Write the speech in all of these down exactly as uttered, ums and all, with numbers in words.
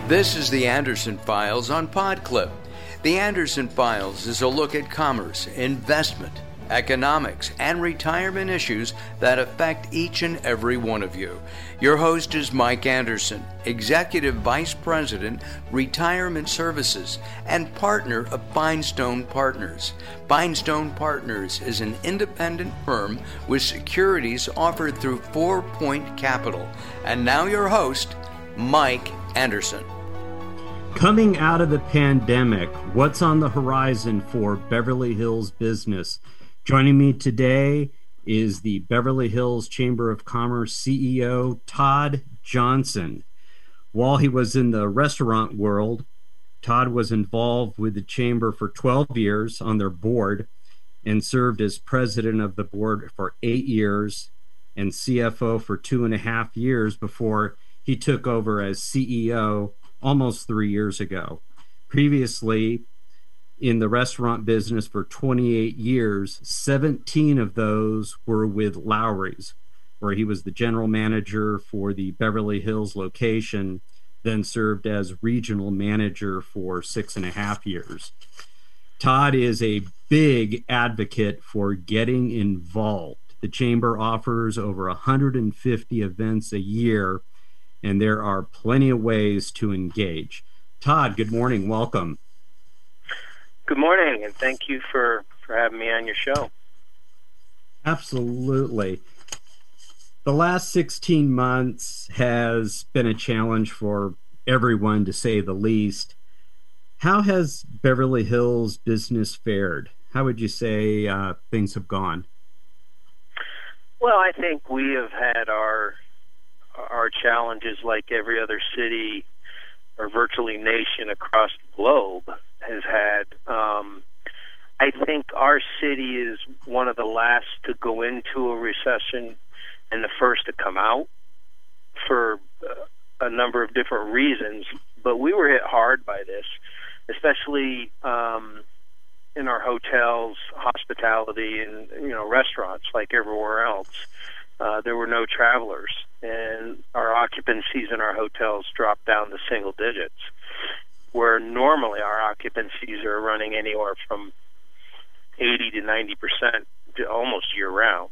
This is the Anderson Files on PodClip. The Anderson Files is a look at commerce, investment, economics, and retirement issues that affect each and every one of you. Your host is Mike Anderson, Executive Vice President, Retirement Services, and partner of Finestone Partners. Finestone Partners is an independent firm with securities offered through Four Point Capital. And now your host, Mike Anderson. Coming out of the pandemic, what's on the horizon for Beverly Hills business? Joining me today is the Beverly Hills Chamber of Commerce C E O, Todd Johnson. While he was in the restaurant world, Todd was involved with the Chamber for twelve years on their board and served as president of the board for eight years and C F O for two and a half years before he took over as C E O almost three years ago. Previously, in the restaurant business for twenty-eight years, seventeen of those were with Lowry's, where he was the general manager for the Beverly Hills location, then served as regional manager for six and a half years. Todd is a big advocate for getting involved. The Chamber offers over one hundred fifty events a year, and there are plenty of ways to engage. Todd, good morning. Welcome. Good morning, and thank you for, for having me on your show. Absolutely. The last sixteen months has been a challenge for everyone, to say the least. How has Beverly Hills business fared? How would you say uh, things have gone? Well, I think we have had our our challenges like every other city or virtually nation across the globe has had. Um, I think our city is one of the last to go into a recession and the first to come out for uh, a number of different reasons. But we were hit hard by this, especially um, in our hotels, hospitality, and you know restaurants like everywhere else. Uh, there were no travelers, and our occupancies in our hotels dropped down to single digits, where normally our occupancies are running anywhere from eighty to ninety percent to almost year-round.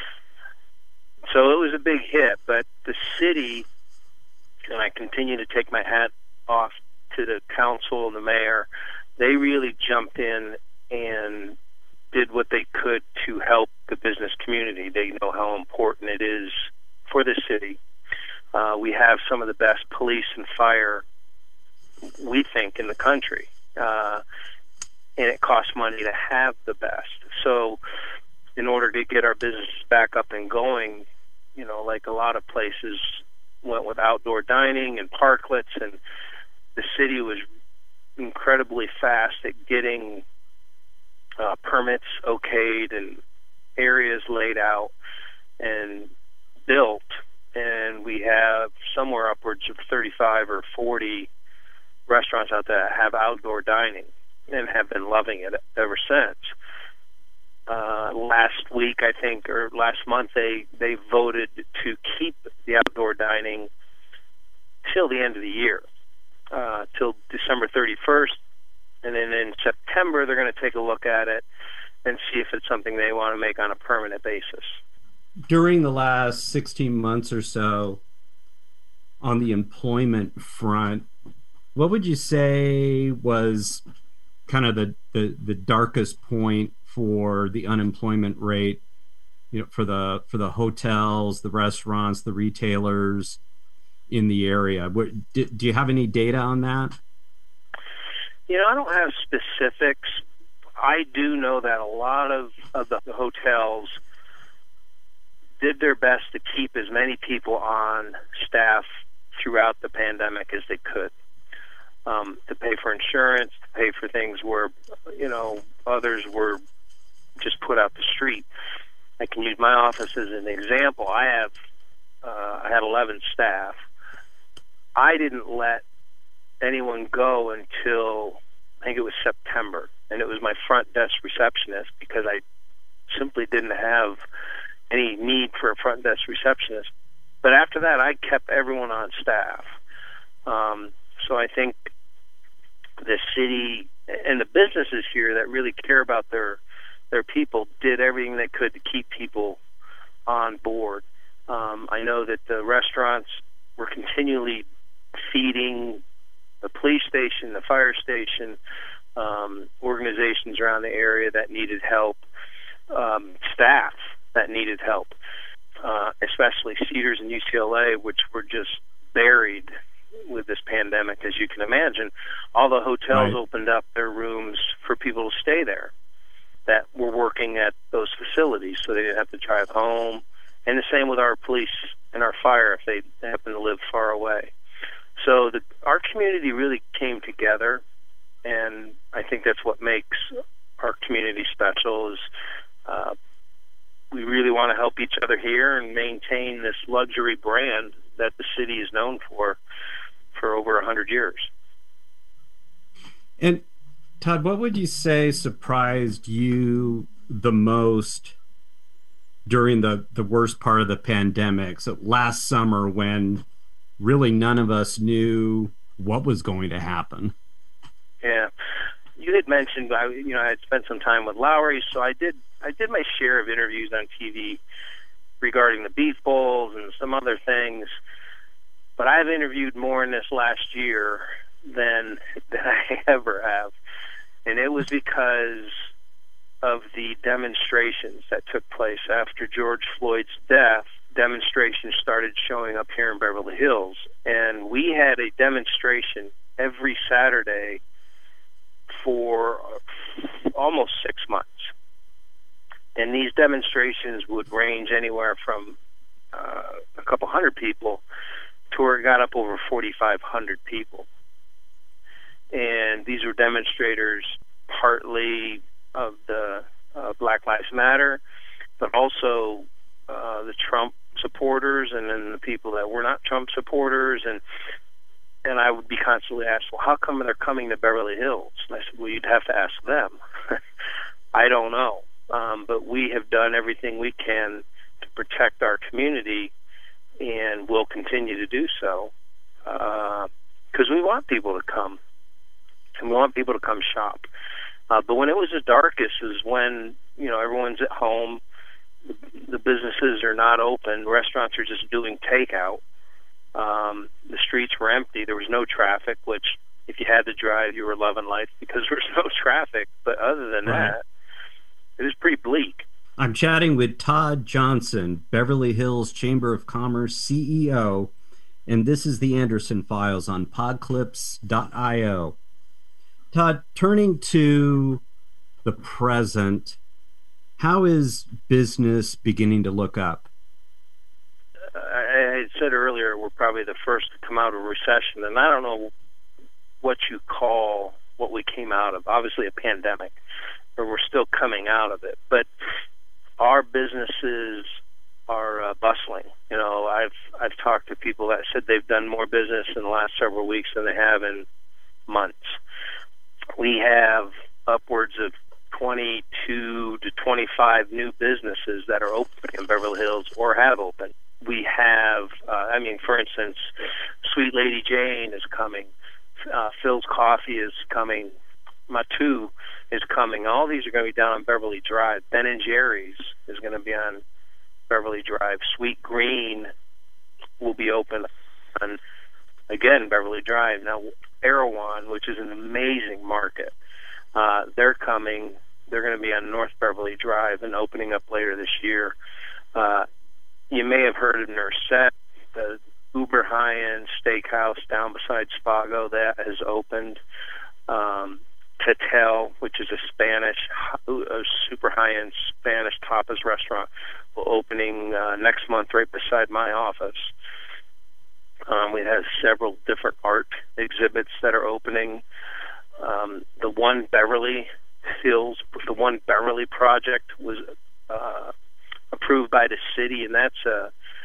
So it was a big hit, but the city, and I continue to take my hat off to the council and the mayor, they really jumped in and did what they could to help the business community. They know how important it is for the city. Uh, we have some of the best police and fire, we think, in the country. Uh, and it costs money to have the best. So in order to get our businesses back up and going, you know, like a lot of places went with outdoor dining and parklets, and the city was incredibly fast at getting uh, permits okayed and areas laid out and built. And we have somewhere upwards of thirty-five or forty restaurants out there that have outdoor dining and have been loving it ever since. Uh, last week, I think, or last month, they, they voted to keep the outdoor dining till the end of the year, uh, till December thirty-first. And then in September, they're going to take a look at it and see if it's something they want to make on a permanent basis. During the last sixteen months or so, on the employment front, what would you say was kind of the, the, the darkest point for the unemployment rate, you know, for the for the hotels, the restaurants, the retailers in the area? What, do, do you have any data on that? You know, I don't have specifics. I do know that a lot of, of the hotels did their best to keep as many people on staff throughout the pandemic as they could, um, to pay for insurance, to pay for things where, you know, others were just put out the street. I can use my office as an example. I have, uh, I had eleven staff. I didn't let anyone go until I think it was September, and it was my front desk receptionist because I simply didn't have any need for a front desk receptionist. But after that, I kept everyone on staff. Um, So I think the city and the businesses here that really care about their their people did everything they could to keep people on board. Um, I know that the restaurants were continually feeding the police station, the fire station, um, organizations around the area that needed help, um, staff that needed help, uh, especially Cedars and U C L A, which were just buried with this pandemic, as you can imagine. All the hotels right. opened up their rooms for people to stay there that were working at those facilities, so they didn't have to drive home. And the same with our police and our fire if they happen to live far away. So the, our community really came together, and I think that's what makes our community special is uh, we really want to help each other here and maintain this luxury brand that the city is known for for over one hundred years. And Todd, what would you say surprised you the most during the, the worst part of the pandemic? So last summer, when really none of us knew what was going to happen. Yeah, you had mentioned, I, you know, I had spent some time with Lowry, so I did I did my share of interviews on T V regarding the beef bowls and some other things. But I've interviewed more in this last year than than I ever have, and it was because of the demonstrations that took place after George Floyd's death. Demonstrations started showing up here in Beverly Hills, and we had a demonstration every Saturday for almost six months. And these demonstrations would range anywhere from uh, a couple hundred people to where it got up over forty-five hundred people. And these were demonstrators partly of the uh, Black Lives Matter, but also uh, the Trump supporters, and then the people that were not Trump supporters. And and I would be constantly asked, well, how come they're coming to Beverly Hills? And I said, well, you'd have to ask them. I don't know. Um, but we have done everything we can to protect our community, and we'll continue to do so because uh, we want people to come, and we want people to come shop. Uh, but when it was the darkest is when, you know, everyone's at home, the, the businesses are not open, restaurants are just doing takeout. Um, the streets were empty. There was no traffic, which if you had to drive, you were loving life because there was no traffic. But other than right. that, it was pretty bleak. I'm chatting with Todd Johnson, Beverly Hills Chamber of Commerce C E O, and this is the Anderson Files on Podclips dot io. Todd, turning to the present, how is business beginning to look up? I had said earlier we're probably the first to come out of a recession, and I don't know what you call what we came out of. Obviously a pandemic, but we're still coming out of it. But our businesses are uh, bustling. You know, I've I've talked to people that said they've done more business in the last several weeks than they have in months. We have upwards of twenty-two to twenty-five new businesses that are opening in Beverly Hills or have opened. We have, uh, I mean, for instance, Sweet Lady Jane is coming. Uh, Phil's Coffee is coming. Matu is coming. All these are going to be down on Beverly Drive. Ben and Jerry's is going to be on Beverly Drive. Sweet Green will be open on, again, Beverly Drive. Now, Erewhon, which is an amazing market, uh, they're coming. They're going to be on North Beverly Drive and opening up later this year. Uh, you may have heard of Nurset, the uber high-end steakhouse down beside Spago that has opened. Um, Tatel, which is a Spanish, a super high-end Spanish tapas restaurant, will opening uh, next month right beside my office. Um, we have several different art exhibits that are opening. Um, the One Beverly Hills, the One Beverly project was uh, approved by the city, and that's a,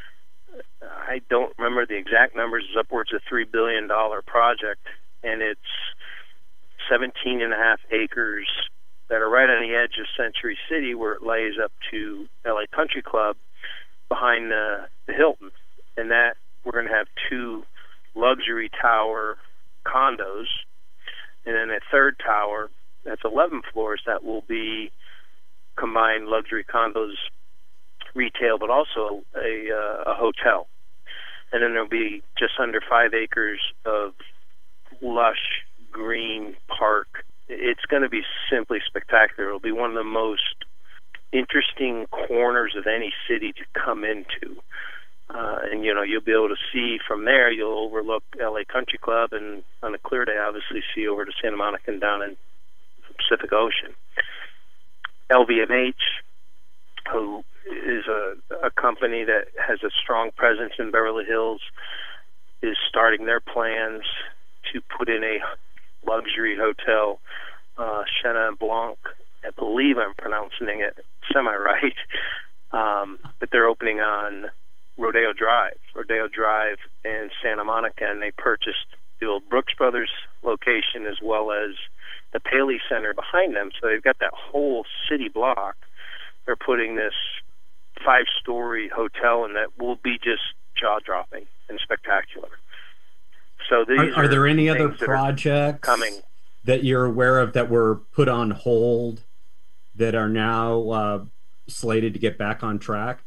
I don't remember the exact numbers, it's upwards of three billion dollars project, and it's seventeen and a half acres that are right on the edge of Century City where it lays up to L A Country Club behind the, the Hilton. And that we're going to have two luxury tower condos, and then a third tower that's eleven floors that will be combined luxury condos, retail, but also a, uh, a hotel. And then there'll be just under five acres of lush green park. It's going to be simply spectacular. It'll be one of the most interesting corners of any city to come into. Uh, and, you know, you'll be able to see from there, you'll overlook L A Country Club, and on a clear day, obviously, see over to Santa Monica and down in the Pacific Ocean. L V M H, who is a, a company that has a strong presence in Beverly Hills, is starting their plans to put in a luxury hotel, uh, Chenin Blanc. I believe I'm pronouncing it semi-right. Um, but they're opening on Rodeo Drive, Rodeo Drive in Santa Monica, and they purchased the old Brooks Brothers location as well as the Paley Center behind them. So they've got that whole city block. They're putting this five-story hotel, and that will be just jaw-dropping and spectacular. So these are, are, are there any other projects coming that you're aware of that were put on hold that are now uh, slated to get back on track?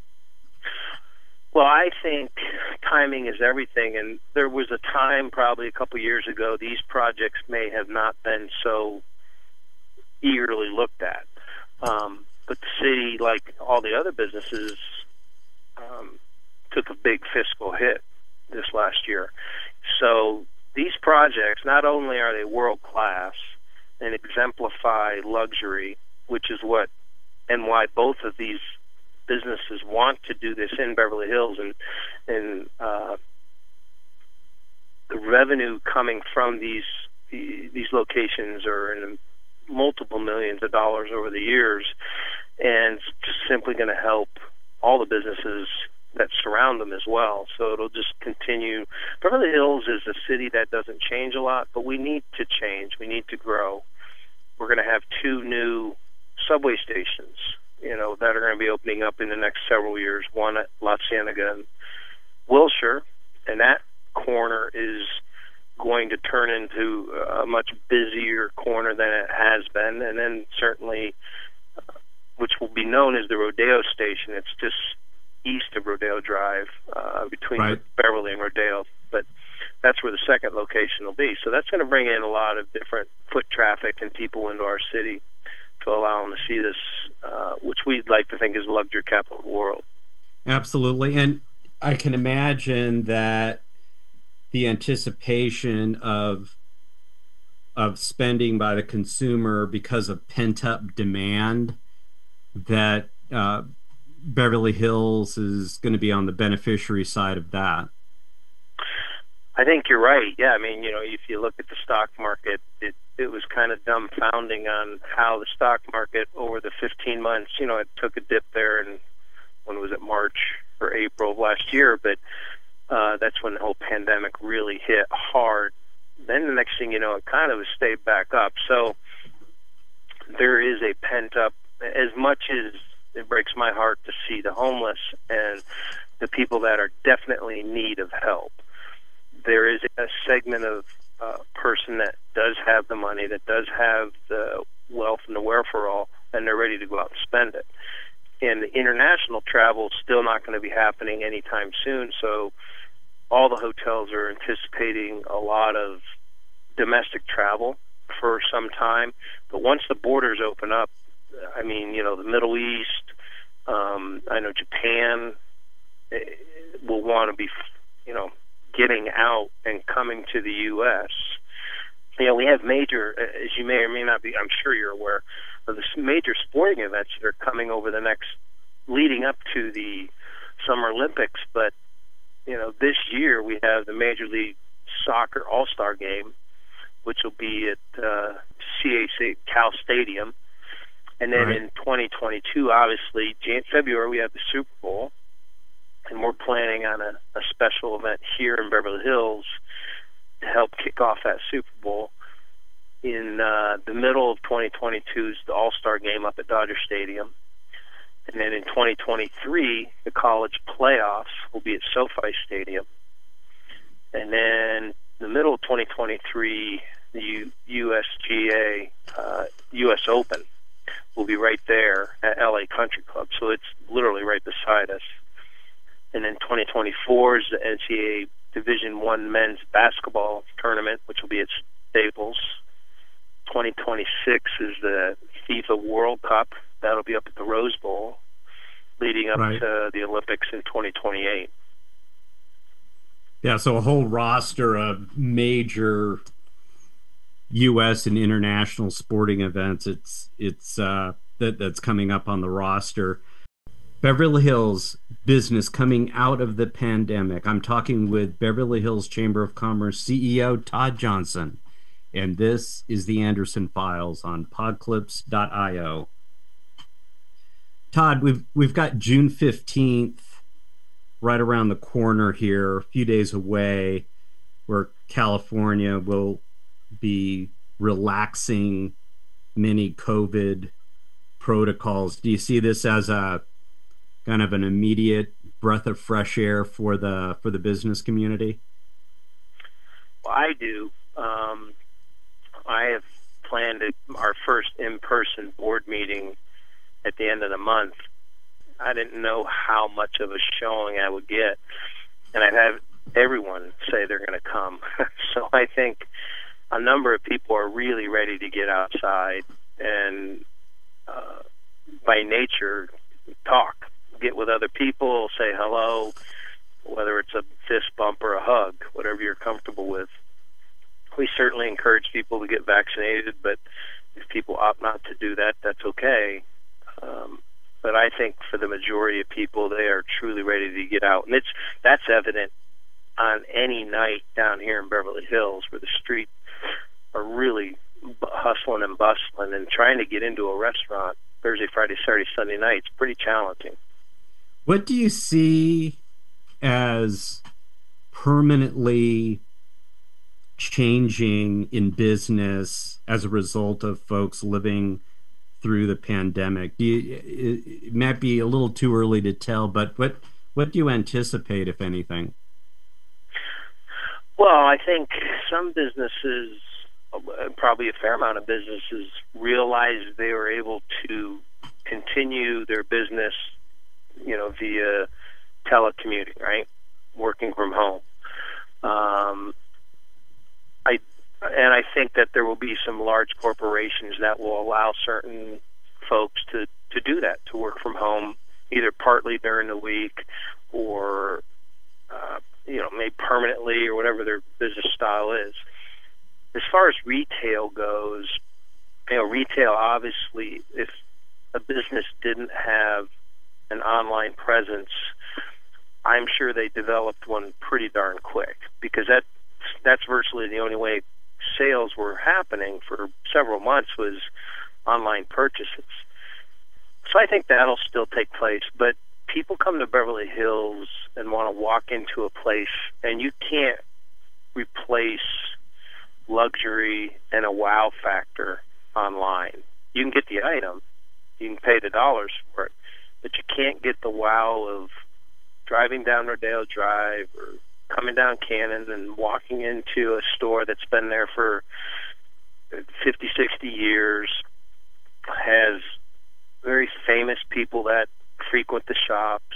Well, I think timing is everything, and there was a time probably a couple years ago these projects may have not been so eagerly looked at. Um, but the city, like all the other businesses, um, took a big fiscal hit this last year. So these projects, not only are they world-class and exemplify luxury, which is what and why both of these businesses want to do this in Beverly Hills, and and uh, the revenue coming from these these locations are in multiple millions of dollars over the years, and it's just simply going to help all the businesses that surround them as well. So it'll just continue. Beverly Hills is a city that doesn't change a lot, but we need to change. We need to grow. We're going to have two new subway stations, you know, that are going to be opening up in the next several years, one at La Cienega and Wilshire, and that corner is going to turn into a much busier corner than it has been, and then certainly, uh, which will be known as the Rodeo Station. It's just east of Rodeo Drive, uh, between right. Beverly and Rodeo, but that's where the second location will be. So that's going to bring in a lot of different foot traffic and people into our city to allow them to see this, uh, which we'd like to think is the luxury capital of the world. Absolutely. And I can imagine that the anticipation of of spending by the consumer because of pent-up demand, that uh, Beverly Hills is going to be on the beneficiary side of that. I think you're right. Yeah, I mean, you know, if you look at the stock market, it it was kind of dumbfounding on how the stock market over the fifteen months, you know, it took a dip there, and when was it, March or April of last year, but uh, that's when the whole pandemic really hit hard. Then the next thing you know, it kind of stayed back up. So there is a pent-up, as much as it breaks my heart to see the homeless and the people that are definitely in need of help, there is a segment of uh, person that does have the money, that does have the wealth and the wherewithal, and they're ready to go out and spend it. And the international travel is still not going to be happening anytime soon, so all the hotels are anticipating a lot of domestic travel for some time. But once the borders open up, I mean, you know, the Middle East, um, I know Japan will want to be, you know, getting out and coming to the U S. You know, we have major, as you may or may not be, I'm sure you're aware, of the major sporting events that are coming over the next, leading up to the Summer Olympics. But, you know, this year we have the Major League Soccer All-Star Game, which will be at uh, C A C Cal Stadium. And then right. in twenty twenty-two, obviously, Jan- February, we have the Super Bowl. And we're planning on a, a special event here in Beverly Hills to help kick off that Super Bowl. In uh, the middle of twenty twenty-two is the All-Star Game up at Dodger Stadium. And then in twenty twenty-three, the college playoffs will be at SoFi Stadium. And then the middle of twenty twenty-three, the U- USGA, uh, U S Open will be right there at L A Country Club. So it's literally right beside us. And then twenty twenty-four is the N C double A Division One men's basketball tournament, which will be at Staples. twenty twenty-six is the FIFA World Cup. That'll be up at the Rose Bowl, leading up right. to the Olympics in twenty twenty-eight. Yeah, so a whole roster of major U S and international sporting events. It's it's uh, that that's coming up on the roster. Beverly Hills business coming out of the pandemic. I'm talking with Beverly Hills Chamber of Commerce C E O Todd Johnson, and this is the Anderson Files on Podclips dot io. Todd, we've we've got June fifteenth right around the corner here, a few days away, where California will be relaxing many COVID protocols. Do you see this as a kind of an immediate breath of fresh air for the for the business community? Well, I do. Um, I have planned a, our first in-person board meeting at the end of the month. I didn't know how much of a showing I would get, and I'd have everyone say they're going to come. So I think a number of people are really ready to get outside and, uh, by nature, talk, get with other people, say hello, whether it's a fist bump or a hug, whatever you're comfortable with. We certainly encourage people to get vaccinated, but if people opt not to do that, that's okay. Um, but I think for the majority of people, they are truly ready to get out. And it's that's evident on any night down here in Beverly Hills where the streets are really hustling and bustling, and trying to get into a restaurant Thursday, Friday, Saturday, Sunday night, it's pretty challenging. What do you see as permanently changing in business as a result of folks living through the pandemic? Do you, it, it might be a little too early to tell, but what what do you anticipate, if anything? Well, I think some businesses, probably a fair amount of businesses, realized they were able to continue their business, you know, via telecommuting, right? Working from home. Um, I and I think that there will be some large corporations that will allow certain folks to, to do that, to work from home, either partly during the week or, uh, you know, maybe permanently, or whatever their business style is. As far as retail goes, you know, retail, obviously, if a business didn't have an online presence, I'm sure they developed one pretty darn quick, because that that's virtually the only way sales were happening for several months, was online purchases. So I think that'll still take place, but people come to Beverly Hills and want to walk into a place, and you can't replace luxury and a wow factor online. You can get the item, you can pay the dollars for it, but you can't get the wow of driving down Rodeo Drive or coming down Cannon and walking into a store that's been there for fifty, sixty years, has very famous people that frequent the shops.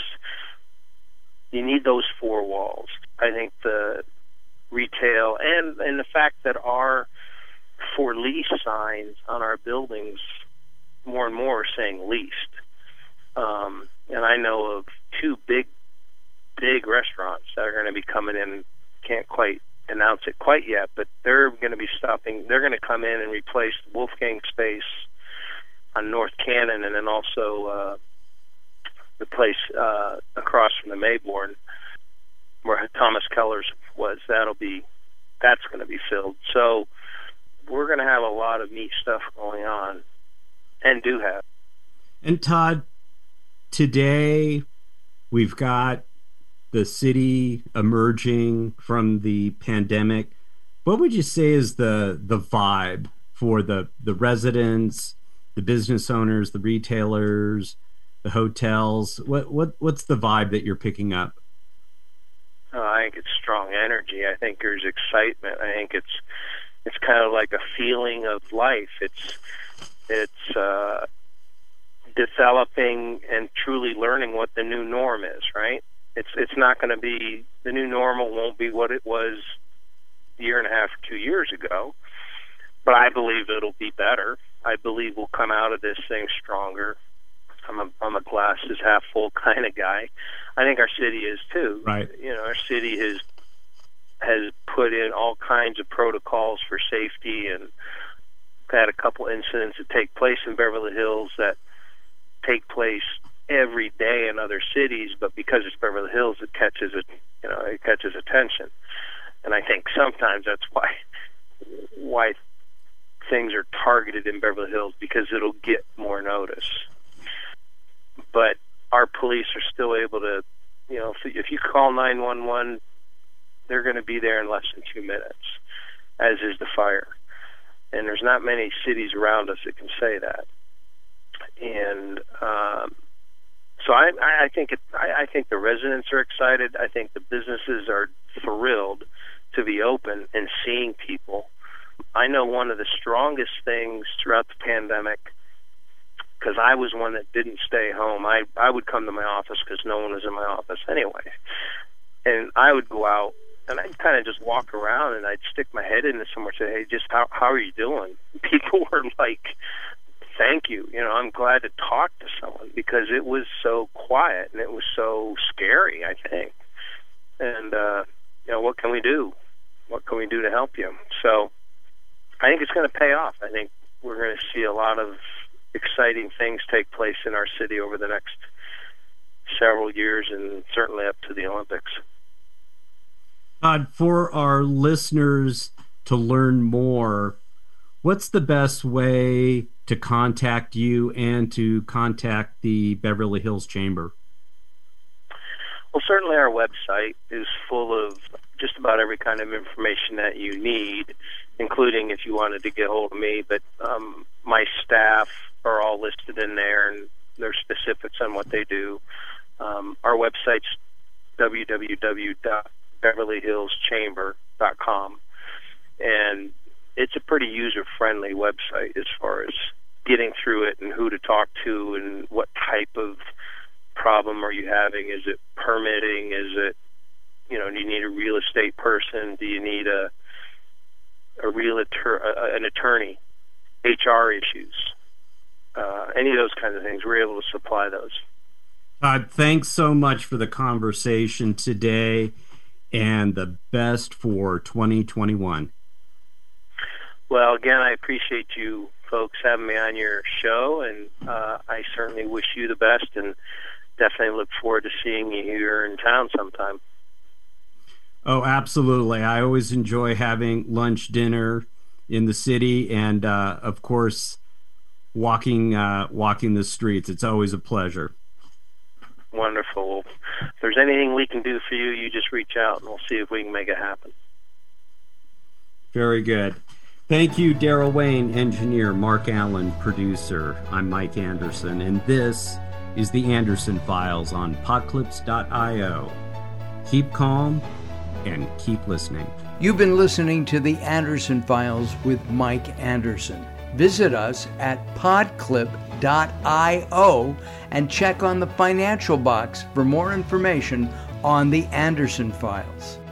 You need those four walls. I think the retail and, and the fact that our for lease signs on our buildings more and more are saying leased. Um, and I know of two big, big restaurants that are going to be coming in. Can't quite announce it quite yet, but they're going to be stopping. They're going to come in and replace the Wolfgang space on North Cannon, and then also uh, the place uh, across from the Mayborn, where Thomas Keller's was. That'll be, that's going to be filled. So we're going to have a lot of neat stuff going on, and do have. And Todd, today we've got the city emerging from the pandemic. What would you say is the the vibe for the the residents, the business owners, the retailers, the hotels? What what what's the vibe that you're picking up? Uh, I I think it's strong energy. I think there's excitement. I think it's it's kind of like a feeling of life. It's it's uh, developing and truly learning what the new norm is, right? It's it's not going to be, the new normal won't be what it was a year and a half or two years ago, but I believe it'll be better. I believe we'll come out of this thing stronger. I'm a, I'm a glass is half full kind of guy. I think our city is too. Right. You know, our city has has put in all kinds of protocols for safety, and had a couple incidents that take place in Beverly Hills that take place every day in other cities, but because it's Beverly Hills, it catches it, you know, it catches attention. And I think sometimes that's why why things are targeted in Beverly Hills, because it'll get more notice. But our police are still able to, you know, if, if you call nine one one, they're going to be there in less than two minutes, as is the fire. And there's not many cities around us that can say that. And um, so I, I think it, I, I think the residents are excited. I think the businesses are thrilled to be open and seeing people. I know one of the strongest things throughout the pandemic, because I was one that didn't stay home. I, I would come to my office because no one was in my office anyway. And I would go out, and I'd kind of just walk around, and I'd stick my head into somewhere and say, hey, just how, how are you doing? People were like, thank you. You know, I'm glad to talk to someone, because it was so quiet, and it was so scary, I think. And, uh, you know, what can we do? What can we do to help you? So I think it's going to pay off. I think we're going to see a lot of exciting things take place in our city over the next several years, and certainly up to the Olympics. Todd, for our listeners to learn more, what's the best way to contact you and to contact the Beverly Hills Chamber? Well, certainly our website is full of just about every kind of information that you need, including if you wanted to get hold of me. But um, my staff are all listed in there, and there's specifics on what they do. Um, our website's w w w dot beverly hills chamber dot com, and it's a pretty user-friendly website as far as getting through it and who to talk to and what type of problem are you having. Is it permitting? Is it, you know, do you need a real estate person? Do you need a a realtor, a, an attorney? H R issues? Uh, any of those kinds of things, we're able to supply those. Todd, thanks so much for the conversation today, and the best for twenty twenty-one. Well, again, I appreciate you folks having me on your show, and uh, I certainly wish you the best, and definitely look forward to seeing you here in town sometime. Oh, absolutely. I always enjoy having lunch, dinner in the city, and uh, of course, walking uh, walking the streets. It's always a pleasure. Wonderful. If there's anything we can do for you, you just reach out, and we'll see if we can make it happen. Very good. Thank you, Daryl Wayne, engineer, Mark Allen, producer. I'm Mike Anderson, and this is the Anderson Files on Podclips dot io. Keep calm and keep listening. You've been listening to the Anderson Files with Mike Anderson. Visit us at podclip dot io and check on the financial box for more information on the Anderson Files.